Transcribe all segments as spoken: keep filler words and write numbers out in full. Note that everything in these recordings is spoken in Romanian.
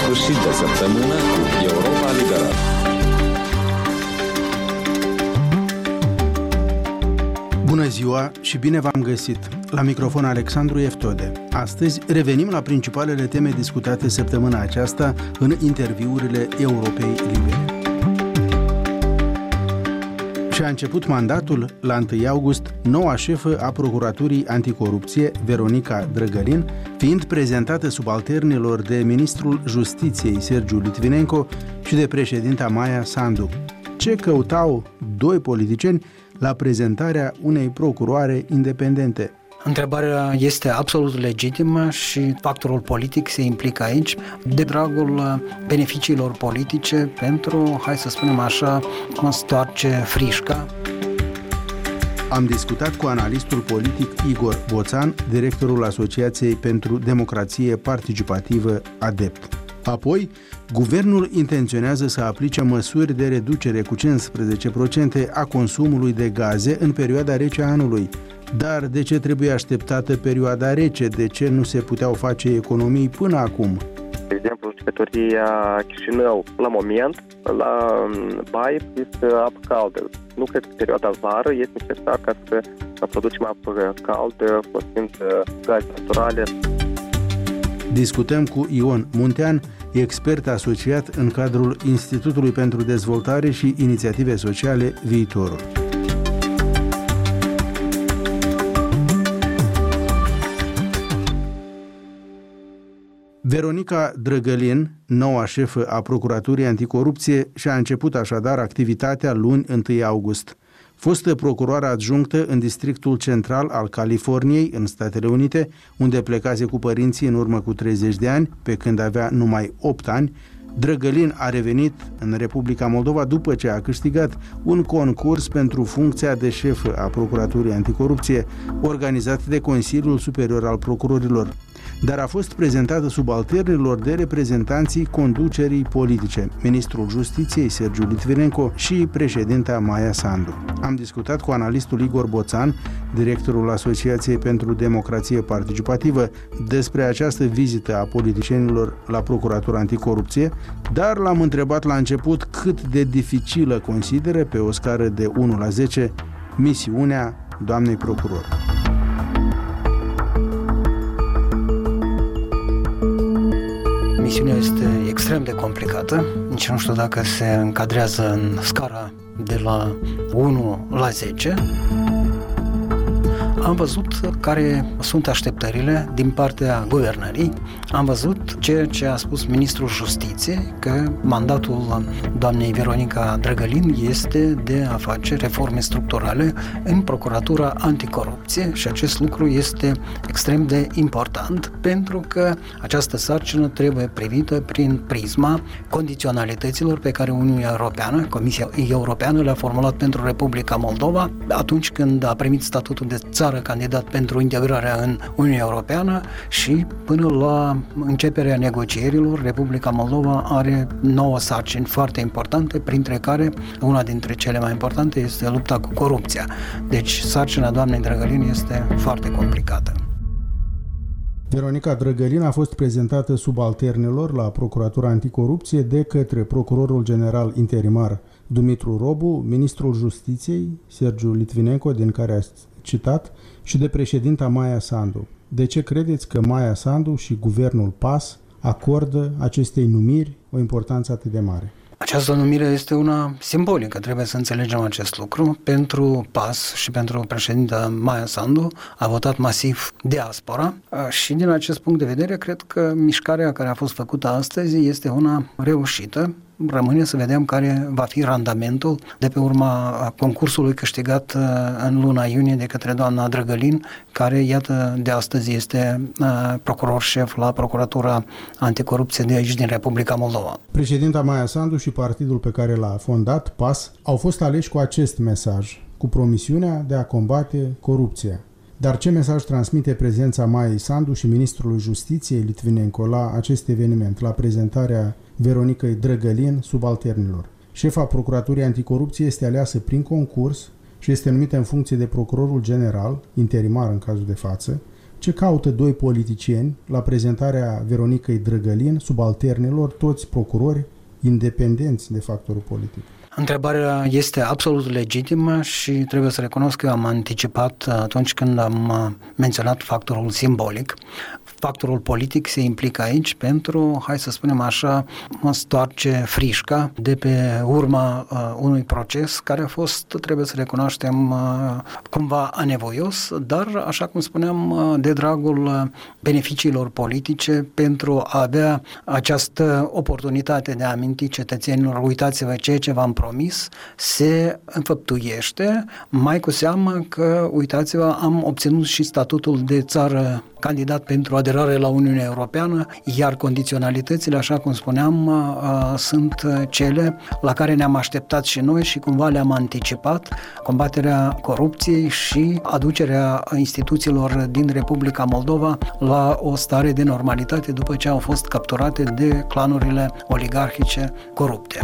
sfârșit de săptămână cu Europa Liberă. Bună ziua și bine v-am găsit! La microfon Alexandru Eftode. Astăzi revenim la principalele teme discutate săptămâna aceasta în interviurile Europei Libere. Și-a început mandatul la întâi august noua șefă a Procuraturii Anticorupție, Veronica Drăgălin, fiind prezentată subalternilor de ministrul Justiției, Sergiu Litvinenko, și de președinta Maia Sandu. Ce căutau doi politicieni la prezentarea unei procuroare independente? Întrebarea este absolut legitimă și factorul politic se implică aici de dragul beneficiilor politice pentru, hai să spunem așa, a stoarce frișca. Am discutat cu analistul politic Igor Boțan, directorul Asociației pentru Democrație Participativă ADEPT. Apoi, guvernul intenționează să aplice măsuri de reducere cu cincisprezece la sută a consumului de gaze în perioada rece a anului. Dar de ce trebuie așteptată perioada rece? De ce nu se puteau face economii până acum? De exemplu, jucătoria Chișinău, la moment, la baie este apă caldă. Nu cred că perioada vară este necesar ca să, să producem apă caldă folosind gaze naturale. Discutăm cu Ion Muntean, expert asociat în cadrul Institutului pentru Dezvoltare și Inițiative Sociale Viitorul. Veronica Drăgălin, noua șefă a Procuraturii Anticorupție, și-a început așadar activitatea luni întâi august. Fostă procuroară adjunctă în Districtul Central al Californiei, în Statele Unite, unde plecase cu părinții în urmă cu treizeci de ani, pe când avea numai opt ani, Drăgălin a revenit în Republica Moldova după ce a câștigat un concurs pentru funcția de șefă a Procuraturii Anticorupție, organizat de Consiliul Superior al Procurorilor, dar a fost prezentată subalternilor de reprezentanții conducerii politice, ministrul Justiției, Sergiu Litvinenko, și președinta Maia Sandu. Am discutat cu analistul Igor Boțan, directorul Asociației pentru Democrație Participativă, despre această vizită a politicienilor la Procuratura Anticorupție, dar l-am întrebat la început cât de dificilă consideră, pe o scară de unu la zece, misiunea doamnei procuror. Misiunea este extrem de complicată, nici nu știu dacă se încadrează în scara de la unu la zece. Am văzut care sunt așteptările din partea guvernării, am văzut ceea ce a spus ministrul Justiției, că mandatul doamnei Veronica Drăgălin este de a face reforme structurale în Procuratura Anticorupție și acest lucru este extrem de important pentru că această sarcină trebuie privită prin prisma condiționalităților pe care Uniunea Europeană, Comisia Europeană le-a formulat pentru Republica Moldova atunci când a primit statutul de țară candidat pentru integrarea în Uniunea Europeană și până la începerea negocierilor, Republica Moldova are nouă sarcini foarte importante, printre care una dintre cele mai importante este lupta cu corupția. Deci sarcina doamnei Drăgălin este foarte complicată. Veronica Drăgălin a fost prezentată subalternilor la Procuratura Anticorupție de către Procurorul General Interimar Dumitru Robu, ministrul Justiției, Sergiu Litvinenko, din care a citat, și de președinta Maia Sandu. De ce credeți că Maia Sandu și guvernul P A S acordă acestei numiri o importanță atât de mare? Această numire este una simbolică, trebuie să înțelegem acest lucru. Pentru P A S și pentru președinta Maia Sandu a votat masiv diaspora și din acest punct de vedere cred că mișcarea care a fost făcută astăzi este una reușită. Rămâne să vedem care va fi randamentul de pe urma concursului câștigat în luna iunie de către doamna Drăgălin, care, iată, de astăzi este procuror șef la Procuratura Anticorupție de aici din Republica Moldova. Președinta Maia Sandu și partidul pe care l-a fondat, P A S, au fost aleși cu acest mesaj, cu promisiunea de a combate corupția. Dar ce mesaj transmite prezența Maiei Sandu și ministrului Justiției Litvinenko la acest eveniment, la prezentarea Veronicăi Drăgălin subalternilor? Șefa Procuraturii Anticorupție este aleasă prin concurs și este numită în funcție de procurorul general, interimar în cazul de față, Ce caută doi politicieni la prezentarea Veronicăi Drăgălin, subalternilor, toți procurori independenți de factorul politic? Întrebarea este absolut legitimă și trebuie să recunosc că am anticipat atunci când am menționat factorul simbolic. Factorul politic se implică aici pentru, hai să spunem așa, mă stoarce frișca de pe urma uh, unui proces care a fost, trebuie să recunoaștem, uh, cumva anevoios, dar, așa cum spuneam, uh, de dragul beneficiilor politice, pentru a avea această oportunitate de a aminti cetățenilor, uitați-vă ceea ce v-am promis, se înfăptuiește, mai cu seamă că, uitați-vă, am obținut și statutul de țară candidat pentru aderare la Uniunea Europeană, iar condiționalitățile, așa cum spuneam, sunt cele la care ne-am așteptat și noi și cumva le-am anticipat: combaterea corupției și aducerea instituțiilor din Republica Moldova la o stare de normalitate după ce au fost capturate de clanurile oligarhice corupte.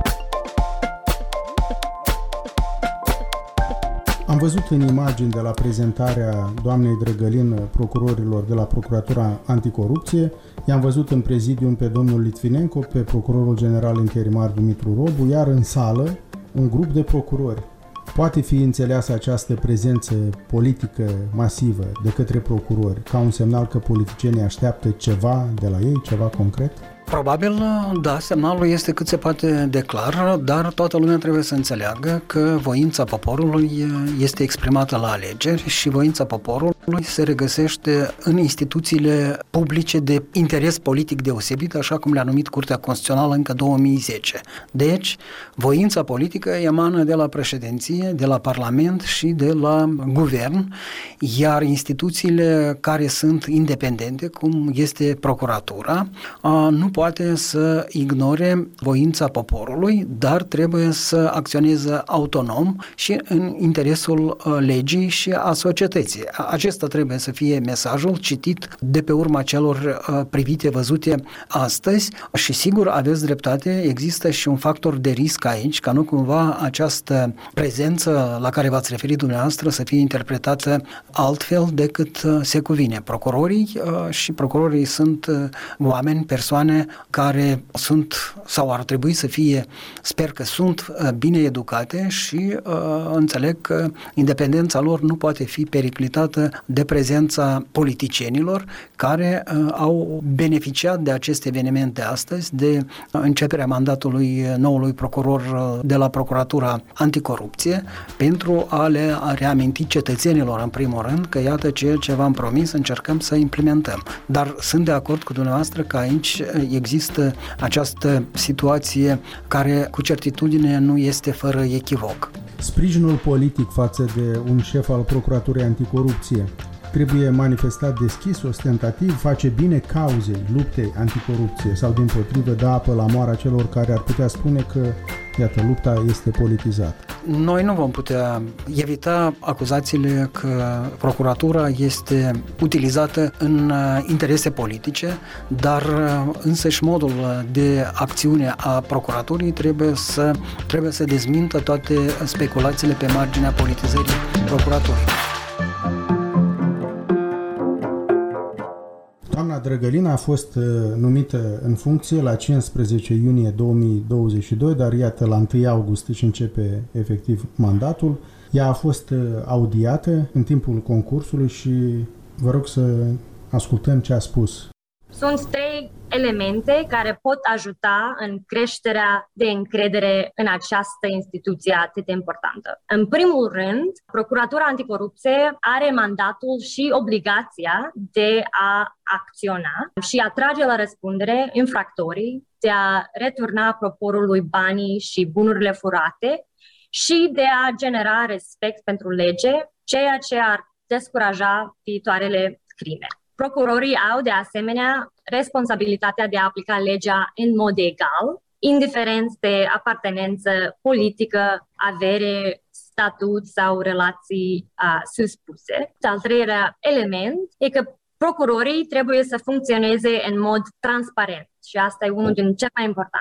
Am văzut în imagini de la prezentarea doamnei Drăgălin procurorilor de la Procuratura Anticorupție, i-am văzut în prezidium pe domnul Litvinenko, pe procurorul general interimar Dumitru Robu, iar în sală un grup de procurori. Poate fi înțeleasă această prezență politică masivă de către procurori ca un semnal că politicienii așteaptă ceva de la ei, ceva concret? Probabil, da, semnalul este cât se poate de clar, dar toată lumea trebuie să înțeleagă că voința poporului este exprimată la alegeri și voința poporului se regăsește în instituțiile publice de interes politic deosebit, așa cum le-a numit Curtea Constituțională încă două mii zece. Deci, voința politică emană de la președinție, de la Parlament și de la guvern, iar instituțiile care sunt independente, cum este Procuratura, nu poate să ignore voința poporului, dar trebuie să acționeze autonom și în interesul legii și a societății. Acesta trebuie să fie mesajul citit de pe urma celor privite, văzute astăzi și sigur aveți dreptate, există și un factor de risc aici, ca nu cumva această prezență la care v-ați referit dumneavoastră să fie interpretată altfel decât se cuvine. Procurorii și procurorii sunt oameni, persoane care sunt sau ar trebui să fie, sper că sunt, bine educate și uh, înțeleg că independența lor nu poate fi periclitată de prezența politicienilor care uh, au beneficiat de acest eveniment de astăzi, de începerea mandatului noului procuror de la Procuratura Anticorupție, pentru a le reaminti cetățenilor, în primul rând, că iată ceea ce v-am promis, încercăm să implementăm. Dar sunt de acord cu dumneavoastră că aici există această situație care cu certitudine nu este fără echivoc. Sprijinul politic față de un șef al Procuraturii Anticorupție trebuie manifestat deschis, ostentativ, face bine cauzei luptei anticorupție sau dimpotrivă dă apă la moara celor care ar putea spune că, iată, lupta este politizată? Noi nu vom putea evita acuzațiile că procuratura este utilizată în interese politice, dar însăși modul de acțiune a procuraturii trebuie să, trebuie să dezmintă toate speculațiile pe marginea politizării procuraturii. Doamna Drăgălin a fost numită în funcție la cincisprezece iunie două mii douăzeci și doi, dar iată, la întâi august își începe efectiv mandatul. Ea a fost audiată în timpul concursului și vă rog să ascultăm ce a spus. Sunt trei elemente care pot ajuta în creșterea de încredere în această instituție atât de importantă. În primul rând, Procuratura Anticorupție are mandatul și obligația de a acționa și a trage la răspundere infractorii, de a returna poporului banii și bunurile furate și de a genera respect pentru lege, ceea ce ar descuraja viitoarele crime. Procurorii au, de asemenea, responsabilitatea de a aplica legea în mod egal, indiferent de apartenență politică, avere, statut sau relații uh, suspuse. Al treilea element e că procurorii trebuie să funcționeze în mod transparent și asta e unul din cele mai importante.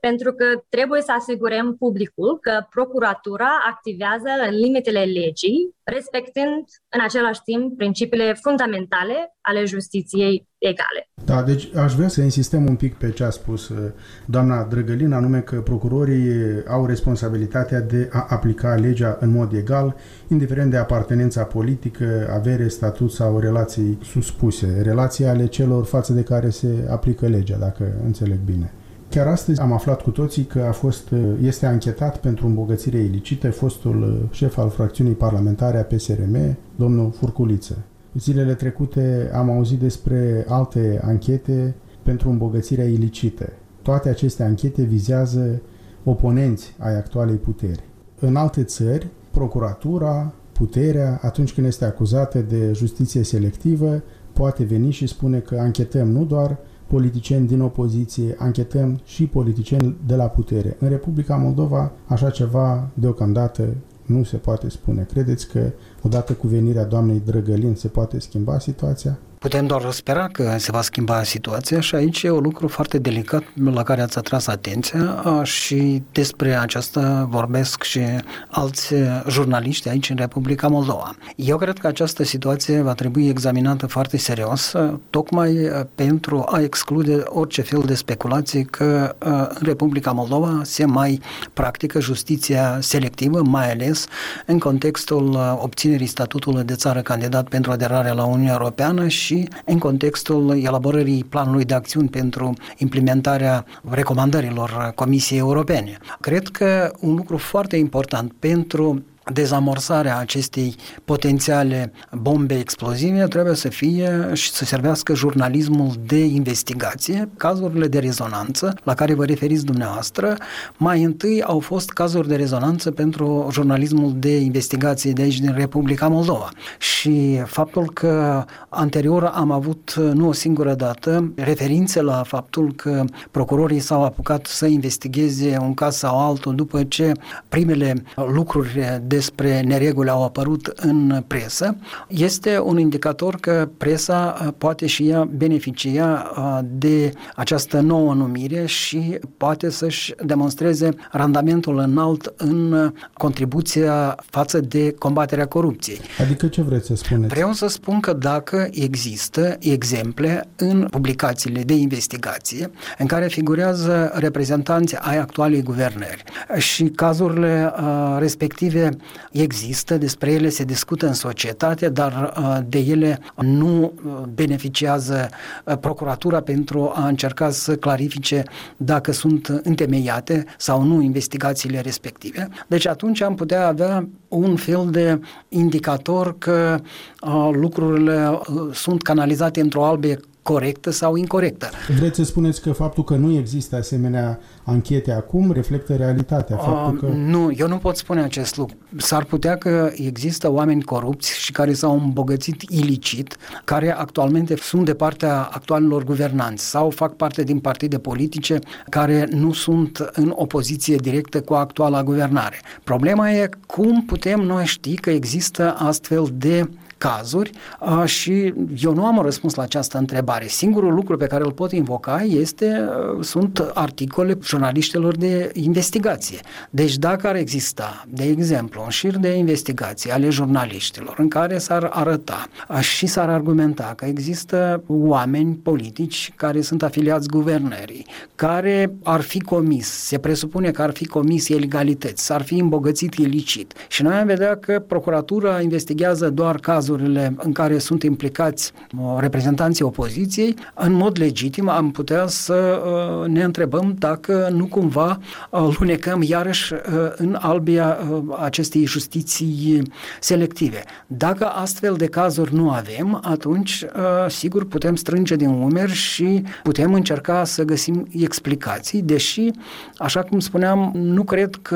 pentru că trebuie să asigurăm publicul că procuratura activează în limitele legii, respectând în același timp principiile fundamentale ale justiției egale. Da, deci aș vrea să insistăm un pic pe ce a spus doamna Drăgălin, anume că procurorii au responsabilitatea de a aplica legea în mod egal, indiferent de apartenența politică, avere, statut sau relații suspuse, relații ale celor față de care se aplică legea, dacă înțeleg bine. Chiar astăzi am aflat cu toții că a fost, este anchetat pentru îmbogățire ilicită fostul șef al fracțiunii parlamentare a P S R M, domnul Furculiță. Zilele trecute am auzit despre alte anchete pentru îmbogățirea ilicită. Toate aceste anchete vizează oponenți ai actualei puteri. În alte țări, procuratura, puterea, atunci când este acuzată de justiție selectivă, poate veni și spune că anchetăm nu doar politicieni din opoziție, anchetăm și politicieni de la putere. În Republica Moldova, așa ceva deocamdată nu se poate spune. Credeți că odată cu venirea doamnei Drăgălin se poate schimba situația? Putem doar spera că se va schimba situația și aici e un lucru foarte delicat la care ați atras atenția și despre aceasta vorbesc și alți jurnaliști aici în Republica Moldova. Eu cred că această situație va trebui examinată foarte serios, tocmai pentru a exclude orice fel de speculații că în Republica Moldova se mai practică justiția selectivă, mai ales în contextul obținerii statutului de țară candidat pentru aderarea la Uniunea Europeană și în contextul elaborării planului de acțiuni pentru implementarea recomandărilor Comisiei Europene. Cred că un lucru foarte important pentru dezamorsarea acestei potențiale bombe explozive trebuie să fie și să servească jurnalismul de investigație. Cazurile de rezonanță la care vă referiți dumneavoastră, mai întâi au fost cazuri de rezonanță pentru jurnalismul de investigație de aici din Republica Moldova. Și faptul că anterior am avut nu o singură dată referințe la faptul că procurorii s-au apucat să investigheze un caz sau altul după ce primele lucruri despre nereguli au apărut în presă, este un indicator că presa poate și ea beneficia de această nouă numire și poate să-și demonstreze randamentul înalt în contribuția față de combaterea corupției. Adică ce vreți să spuneți? Vreau să spun că dacă există exemple în publicațiile de investigație în care figurează reprezentanți ai actualei guvernări și cazurile uh, respective există, despre ele se discută în societate, dar uh, de ele nu beneficiază uh, procuratura pentru a încerca să clarifice dacă sunt întemeiate sau nu investigațiile respective. Deci atunci am putea avea un fel de indicator că uh, lucrurile uh, sunt canalizate într-o albie corectă sau incorectă. Vreți să spuneți că faptul că nu există asemenea anchete acum reflectă realitatea? Faptul că... uh, nu, eu nu pot spune acest lucru. S-ar putea că există oameni corupți și care s-au îmbogățit ilicit, care actualmente sunt de partea actualilor guvernanți sau fac parte din partide politice care nu sunt în opoziție directă cu actuala guvernare. Problema e cum putem noi ști că există astfel de cazuri uh, și eu nu am un răspuns la această întrebare. Singurul lucru pe care îl pot invoca este, uh, sunt articole jurnaliștilor de investigație. Deci dacă ar exista, de exemplu, un șir de investigații ale jurnaliștilor în care s-ar arăta uh, și s-ar argumenta că există oameni politici care sunt afiliați guvernării, care ar fi comis, se presupune că ar fi comis ilegalități, s-ar fi îmbogățit ilicit și noi am vedea că procuratura investigează doar cazuri în care sunt implicați reprezentanții opoziției, în mod legitim am putea să ne întrebăm dacă nu cumva lunecăm iarăși în albia acestei justiții selective. Dacă astfel de cazuri nu avem, atunci sigur putem strânge din umeri și putem încerca să găsim explicații, deși, așa cum spuneam, nu cred că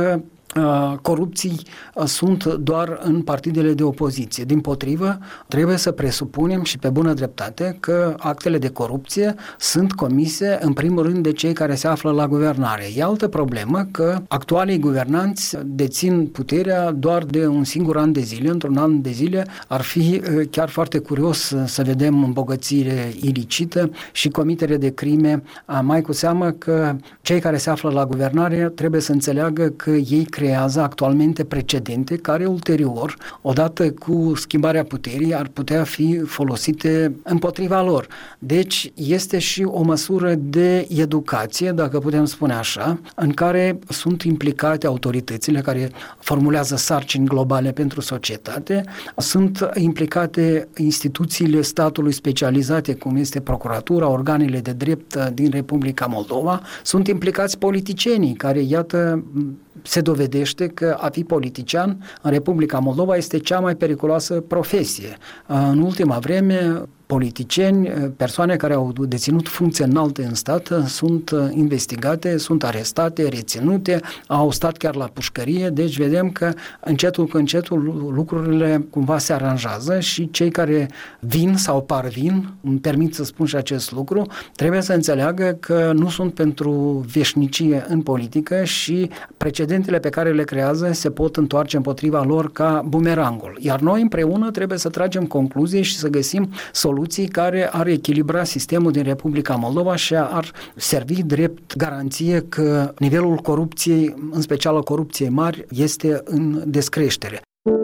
corupții sunt doar în partidele de opoziție. Dimpotrivă, trebuie să presupunem și pe bună dreptate că actele de corupție sunt comise în primul rând de cei care se află la guvernare. E altă problemă că actualii guvernanți dețin puterea doar de un singur an de zile. Într-un an de zile ar fi chiar foarte curios să vedem îmbogățire ilicită și comitere de crime, mai cu seamă că cei care se află la guvernare trebuie să înțeleagă că ei creează actualmente precedente care ulterior, odată cu schimbarea puterii, ar putea fi folosite împotriva lor. Deci este și o măsură de educație, dacă putem spune așa, în care sunt implicate autoritățile care formulează sarcini globale pentru societate, sunt implicate instituțiile statului specializate, cum este procuratura, organele de drept din Republica Moldova, sunt implicați politicienii care, iată, se dovedește că a fi politician în Republica Moldova este cea mai periculoasă profesie. În ultima vreme, politicieni, persoane care au deținut funcții înalte în stat, sunt investigate, sunt arestate, reținute, au stat chiar la pușcărie, deci vedem că încetul cu încetul lucrurile cumva se aranjează și cei care vin sau parvin, îmi permit să spun și acest lucru, trebuie să înțeleagă că nu sunt pentru veșnicie în politică și precedentele pe care le creează se pot întoarce împotriva lor ca bumerangul. Iar noi împreună trebuie să tragem concluzii și să găsim soluții care ar echilibra sistemul din Republica Moldova și ar servi drept garanție că nivelul corupției, în special a corupției mari, este în descreștere.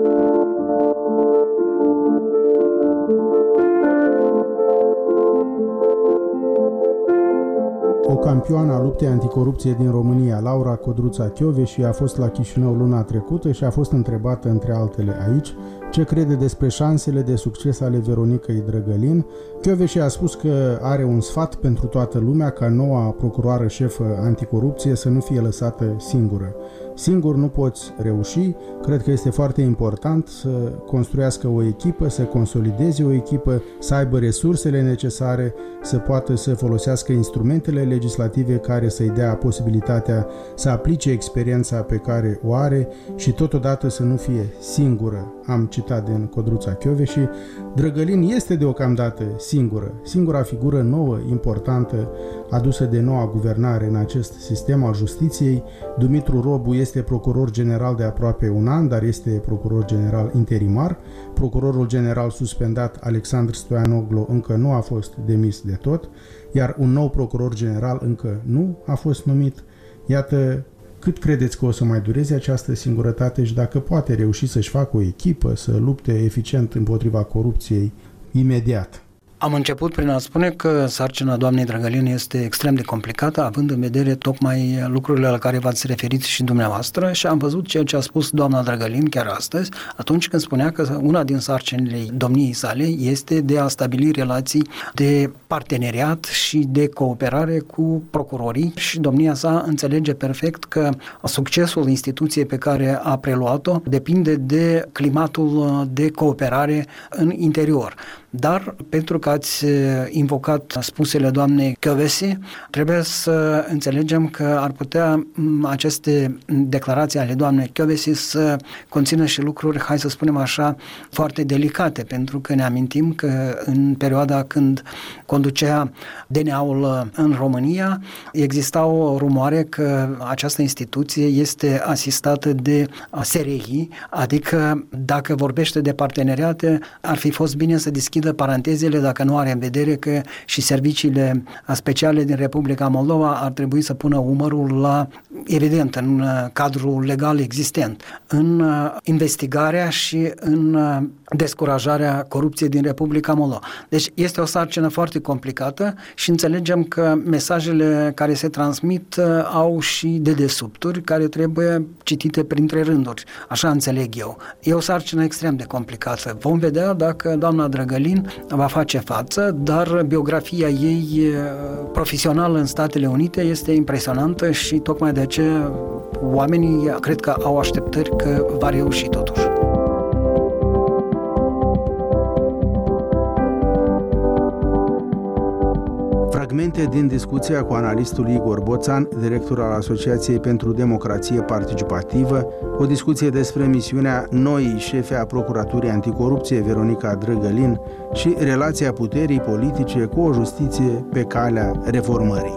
O campioană a luptei anticorupție din România, Laura Codruța Kövesi, a fost la Chișinău luna trecută și a fost întrebată, între altele, aici ce crede despre șansele de succes ale Veronicăi Drăgălin. Kövesi a spus că are un sfat pentru toată lumea ca noua procuroară șefă anticorupție să nu fie lăsată singură. Singur nu poți reuși, cred că este foarte important să construiască o echipă, să consolideze o echipă, să aibă resursele necesare, să poată să folosească instrumentele legislative care să-i dea posibilitatea să aplice experiența pe care o are și totodată să nu fie singură. Am citat din Codruța Kövesi. Drăgălin este deocamdată singură, singura figură nouă, importantă, adusă de noua guvernare în acest sistem al justiției. Dumitru Robu este procuror general de aproape un an, dar este procuror general interimar. Procurorul general suspendat Alexandru Stoianoglu încă nu a fost demis de tot, iar un nou procuror general încă nu a fost numit. Iată, cât credeți că o să mai dureze această singurătate și dacă poate reuși să-și facă o echipă, să lupte eficient împotriva corupției imediat? Am început prin a spune că sarcina doamnei Drăgălin este extrem de complicată, având în vedere tocmai lucrurile la care v-ați referit și dumneavoastră, și am văzut ceea ce a spus doamna Drăgălin chiar astăzi, atunci când spunea că una din sarcinile domniei sale este de a stabili relații de parteneriat și de cooperare cu procurorii, și domnia sa înțelege perfect că succesul instituției pe care a preluat-o depinde de climatul de cooperare în interior. Dar, pentru că ați invocat spusele doamnei Kövesi, trebuie să înțelegem că ar putea aceste declarații ale doamnei Kövesi să conțină și lucruri, hai să spunem așa, foarte delicate, pentru că ne amintim că în perioada când conducea D N A-ul în România, exista o rumoare că această instituție este asistată de S R I, adică dacă vorbește de parteneriate, ar fi fost bine să deschidă parantezele dacă nu are în vedere că și serviciile speciale din Republica Moldova ar trebui să pună umărul la, evident, în cadrul legal existent, în investigarea și în descurajarea corupției din Republica Moldova. Deci este o sarcină foarte complicată și înțelegem că mesajele care se transmit au și dedesubturi care trebuie citite printre rânduri. Așa înțeleg eu. E o sarcină extrem de complicată. Vom vedea dacă doamna Drăgălin va face față, dar biografia ei profesională în Statele Unite este impresionantă și tocmai de aceea oamenii cred că au așteptări că va reuși totuși. Fragmente din discuția cu analistul Igor Boțan, director al Asociației pentru Democrație Participativă, o discuție despre misiunea noii șefe a Procuraturii Anticorupție, Veronica Drăgălin, și relația puterii politice cu o justiție pe calea reformării.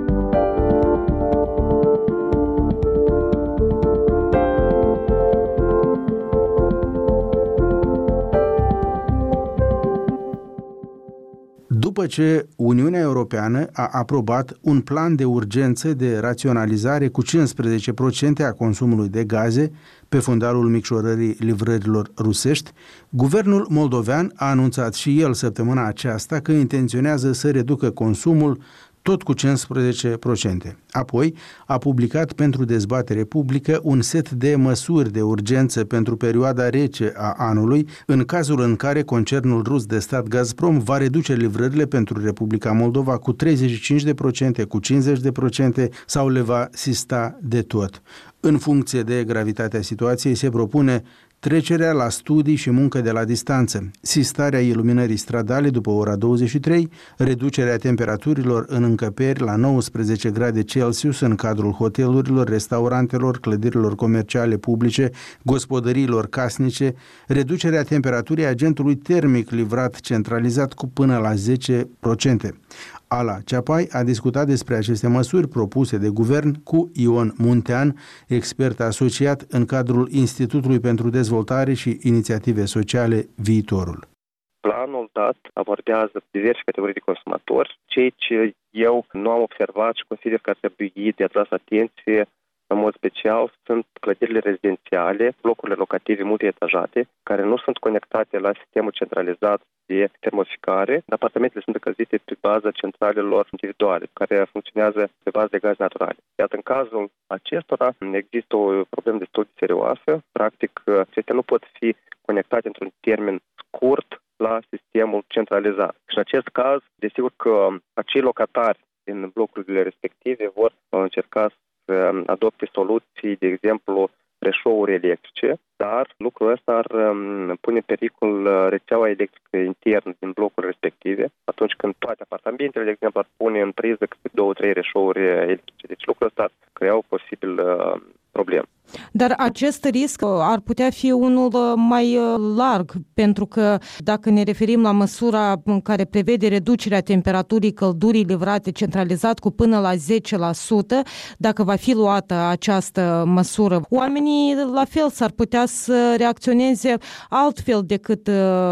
După ce Uniunea Europeană a aprobat un plan de urgență de raționalizare cu cincisprezece la sută a consumului de gaze pe fundalul micșorării livrărilor rusești, guvernul moldovean a anunțat și el săptămâna aceasta că intenționează să reducă consumul tot cu cincisprezece la sută. Apoi a publicat pentru dezbatere publică un set de măsuri de urgență pentru perioada rece a anului, în cazul în care concernul rus de stat Gazprom va reduce livrările pentru Republica Moldova cu treizeci și cinci la sută, cu cincizeci la sută sau le va sista de tot. În funcție de gravitatea situației, se propune trecerea la studii și muncă de la distanță, sistarea iluminării stradale după ora douăzeci și trei, reducerea temperaturilor în încăperi la nouăsprezece grade Celsius în cadrul hotelurilor, restaurantelor, clădirilor comerciale publice, gospodăriilor casnice, reducerea temperaturii agentului termic livrat centralizat cu până la zece la sută. Ala Ceapai a discutat despre aceste măsuri propuse de guvern cu Ion Muntean, expert asociat în cadrul Institutului pentru Dezvoltare și Inițiative Sociale Viitorul. Planul dat abordează diverse categorii de consumatori, ceea ce eu nu am observat și consider că ar trebui de atras atenție. În mod special, sunt clădirile rezidențiale, blocurile locative multietajate, care nu sunt conectate la sistemul centralizat de termoficare. Apartamentele sunt încălzite pe baza centralelor individuale, care funcționează pe bază de gaze naturale. Iată, în cazul acestora există o problemă destul de serioasă. Practic, acestea nu pot fi conectate într-un termen scurt la sistemul centralizat. Și în acest caz, desigur că acei locatari din blocurile respective vor încerca să adopte soluții, de exemplu, reșouri electrice, dar lucrul ăsta ar pune în pericol rețeaua electrică internă din blocurile respective, atunci când toate apartamentele, de exemplu, ar pune în priză câte două, trei reșouri electrice. Deci lucrul ăsta ar crea o posibil uh, problemă. Dar acest risc ar putea fi unul mai larg, pentru că dacă ne referim la măsura în care prevede reducerea temperaturii căldurii livrate centralizat cu până la zece la sută, dacă va fi luată această măsură, oamenii la fel s-ar putea să reacționeze altfel decât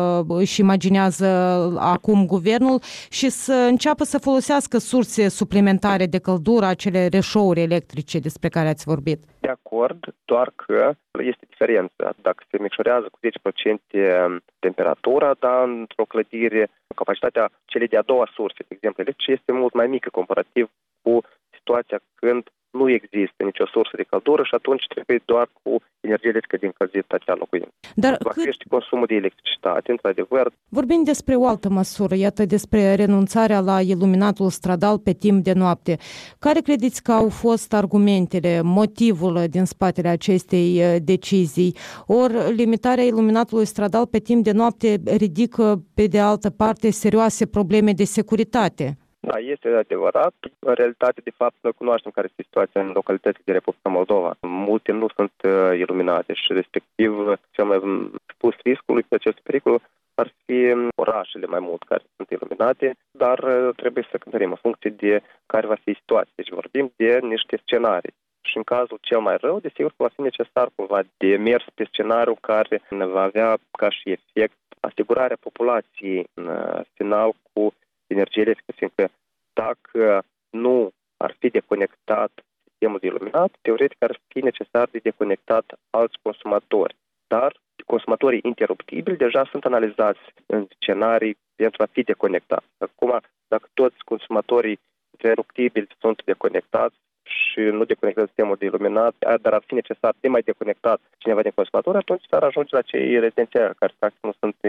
își imaginează acum guvernul și să înceapă să folosească surse suplimentare de căldură, acele reșouri electrice despre care ați vorbit. De acord, doar că este diferență. Dacă se micșorează cu zece la sută temperatura, dar într-o clădire, capacitatea celei de-a doua surse, de exemplu, electrice, este mult mai mică comparativ cu situația când nu există nicio sursă de căldură și atunci trebuie doar cu energie electrică de încălzit acea locuință. Dar va cât... crește consumul de electricitate, într-adevăr. Vorbim despre o altă măsură, iată, despre renunțarea la iluminatul stradal pe timp de noapte. Care credeți că au fost argumentele, motivul din spatele acestei decizii? Ori limitarea iluminatului stradal pe timp de noapte ridică, pe de altă parte, serioase probleme de securitate. Da, este adevărat. În realitate, de fapt, noi cunoaștem care este situația în localitățile de Republica Moldova. Multe nu sunt uh, iluminate și, respectiv, cel mai spus riscului pe acest pericol ar fi orașele mai mult care sunt iluminate, dar uh, trebuie să cântărim în funcție de care va fi situația. Deci vorbim de niște scenarii. Și în cazul cel mai rău, desigur că va fi necesar cumva de mers pe scenariu care va avea ca și efect asigurarea populației în uh, final cu energie electrică, fiindcă dacă nu ar fi deconectat sistemul de iluminat, teoretic ar fi necesar de deconectat alți consumatori. Dar consumatorii interruptibili deja sunt analizați în scenarii pentru a fi deconectați. Acum, dacă toți consumatorii interruptibili sunt deconectați și nu deconectează sistemul de iluminat, dar ar fi necesar de mai deconectat cineva din consumatori, atunci s-ar ajunge la cei rezidențiali care practic nu sunt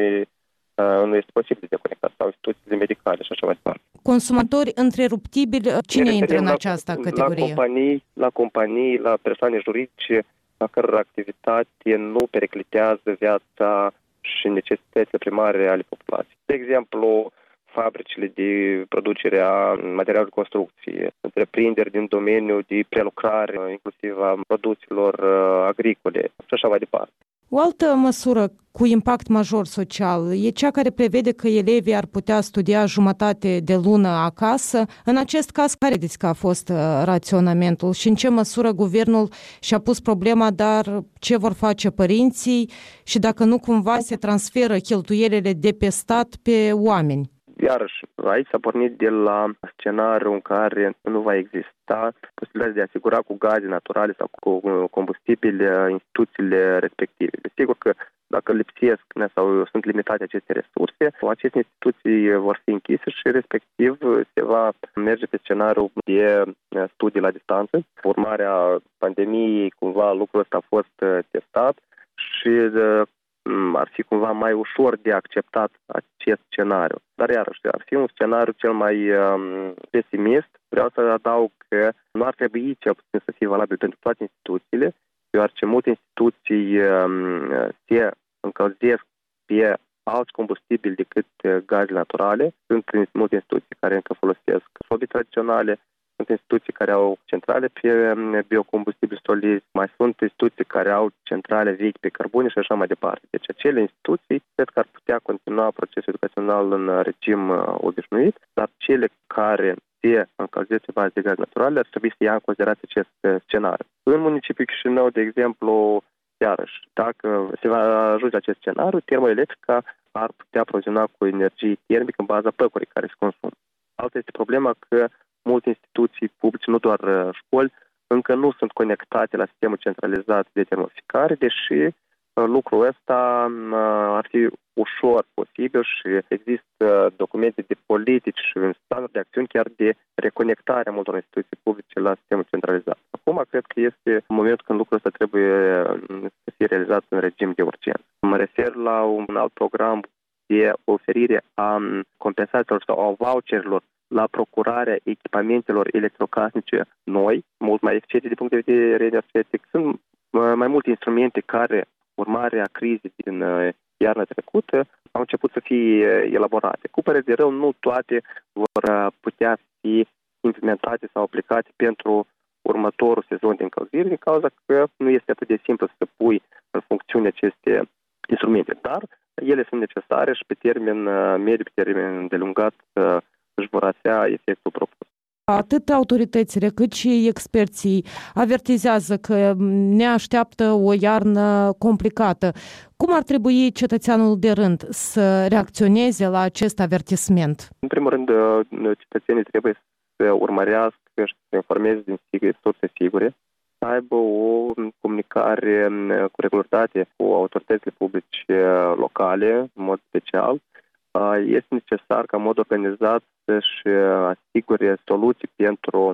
nu este posibil de conectat sau instituțiile medicale și așa mai departe. Consumatori întreruptibili, cine intră în această la, categorie? La companii, la companii, la persoane juridice, la căror activitate nu periclitează viața și necesitățile primare ale populației. De exemplu, fabricile de producere a materialului de construcție, întreprinderi din domeniul de prelucrare, inclusiv a produselor agricole și așa mai departe. O altă măsură cu impact major social e cea care prevede că elevii ar putea studia jumătate de lună acasă. În acest caz, care credeți că a fost raționamentul și în ce măsură guvernul și-a pus problema, dar ce vor face părinții și dacă nu cumva se transferă cheltuielile de pe stat pe oameni? Iarăși, aici s-a pornit de la scenariul în care nu va exista posibilitatea de a asigura cu gaze naturale sau cu combustibile instituțiile respective. Desigur că dacă lipsesc sau sunt limitate aceste resurse, aceste instituții vor fi închise și respectiv se va merge pe scenariul de studii la distanță. Urmarea pandemiei, cumva lucrul ăsta a fost testat și ar fi cumva mai ușor de acceptat acest scenariu. Dar iarăși, ar fi un scenariu cel mai um, pesimist. Vreau să adaug că nu ar trebui cel puțin să fie valabil pentru toate instituțiile, deoarece multe instituții um, se încălzesc pe alți combustibili decât gaze naturale. Sunt multe instituții care încă folosesc fobii tradiționale, sunt instituții care au centrale pe biocombustibili solizi, mai sunt instituții care au centrale vechi pe cărbune și așa mai departe. Deci acele instituții cred că ar putea continua procesul educațional în regim obișnuit, dar cele care se încălzesc pe bază de gaze naturale ar trebui să ia în considerație acest scenariu. În municipiul Chișinău, de exemplu, iarăși, dacă se va ajunge acest scenariu, termoelectrica ar putea aproviziona cu energie termică în baza păcurii care se consumă. Alta este problema că multe instituții publice, nu doar școli, încă nu sunt conectate la sistemul centralizat de termoficare, deși lucrul ăsta ar fi ușor posibil și există documente de politici și planuri de acțiuni chiar de reconectare a multor instituții publice la sistemul centralizat. Acum cred că este momentul când lucrul ăsta trebuie să fie realizat în regim de urgență. Mă refer la un alt program de oferire a compensațiilor sau a voucherilor la procurarea echipamentelor electrocasnice noi, mult mai eficiente din punct de vedere energetic. Sunt mai multe instrumente care, urmare a crizei din iarna trecută, au început să fie elaborate. Cu părere de rău, nu toate vor putea fi implementate sau aplicate pentru următorul sezon de încălzire, din cauza că nu este atât de simplu să pui în funcțiune aceste instrumente, dar ele sunt necesare și pe termen mediu, pe termen îndelungat, își vor avea efectul propus. Atât autoritățile cât și experții avertizează că ne așteaptă o iarnă complicată. Cum ar trebui cetățeanul de rând să reacționeze la acest avertisment? În primul rând, cetățenii trebuie să urmărească și să informeze din surse sigure, să aibă o comunicare cu regularitate cu autoritățile publice locale, în mod special. Este necesar ca în mod organizat să-și asigure soluții pentru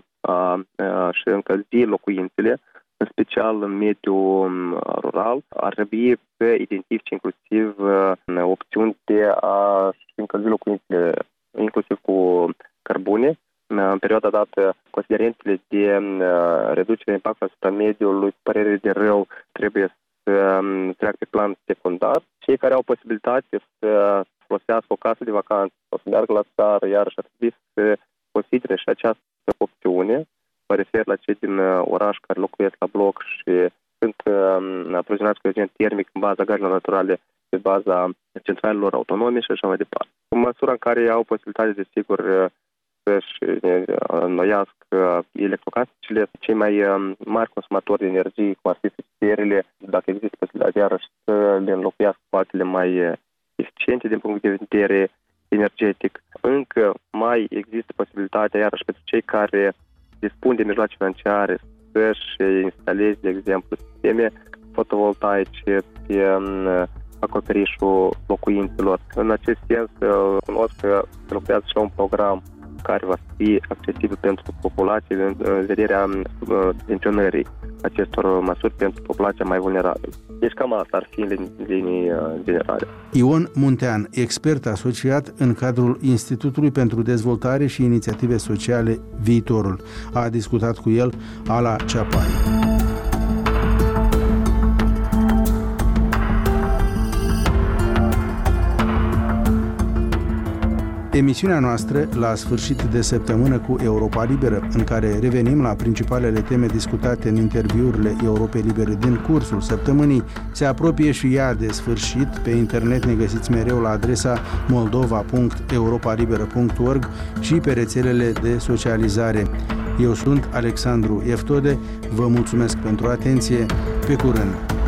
a-și încălzi locuințele, în special în mediul rural. Ar trebui să identifice inclusiv opțiuni de a-și încălzi locuințele, inclusiv cu cărbune. În perioada dată, considerentele de reducere impactului asupra mediului, părere de rău, trebuie să treacă pe plan secundar. Cei care au posibilitate să folosească o casă de vacanță sau să meargă la țară, iarăși ar trebui să considere și această opțiune. Mă refer la cei din oraș care locuiesc la bloc și sunt aprovizionați cu energie termic în baza gazelor naturale, pe baza centralelor autonome și așa mai departe. În măsura în care au posibilitate, desigur, să-și înnoiască electrocasnicele, cei mai mari consumatori de energie, cum ar fi frigiderile, dacă există posibilitatea, iarăși să le înlocuiască cu altele mai eficiente din punct de vedere energetic. Încă mai există posibilitatea, iarăși pentru cei care dispun de mijloace financiare, să-și instaleze, de exemplu, sisteme fotovoltaice pe acoperișul locuințelor. În acest sens, cunosc că se lucrează și la un program care va fi accesibil pentru populație în vederea menționării acestor măsuri pentru populația mai vulnerabilă. Deci cam asta ar fi în linii generale. Ion Muntean, expert asociat în cadrul Institutului pentru Dezvoltare și Inițiative Sociale Viitorul. A discutat cu el Ala Ceapani. Emisiunea noastră la sfârșit de săptămână cu Europa Liberă, în care revenim la principalele teme discutate în interviurile Europei Libere din cursul săptămânii, se apropie și ea de sfârșit. Pe internet ne găsiți mereu la adresa moldova punct europalibera punct org și pe rețelele de socializare. Eu sunt Alexandru Eftode, vă mulțumesc pentru atenție, pe curând!